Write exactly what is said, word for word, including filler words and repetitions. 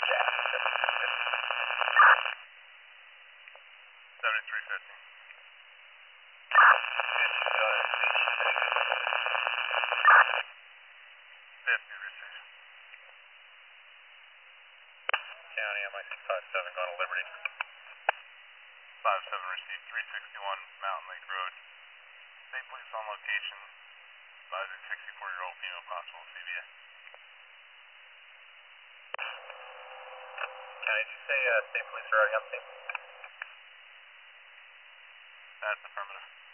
seventy-three fifty. fifty received. County, M I six five seven going to Liberty. five seven received, three sixty-one Mountain Lake Road. State police on location, advising sixty-four-year-old female possible C V A. County, did you say uh, state police are already on scene? That's affirmative.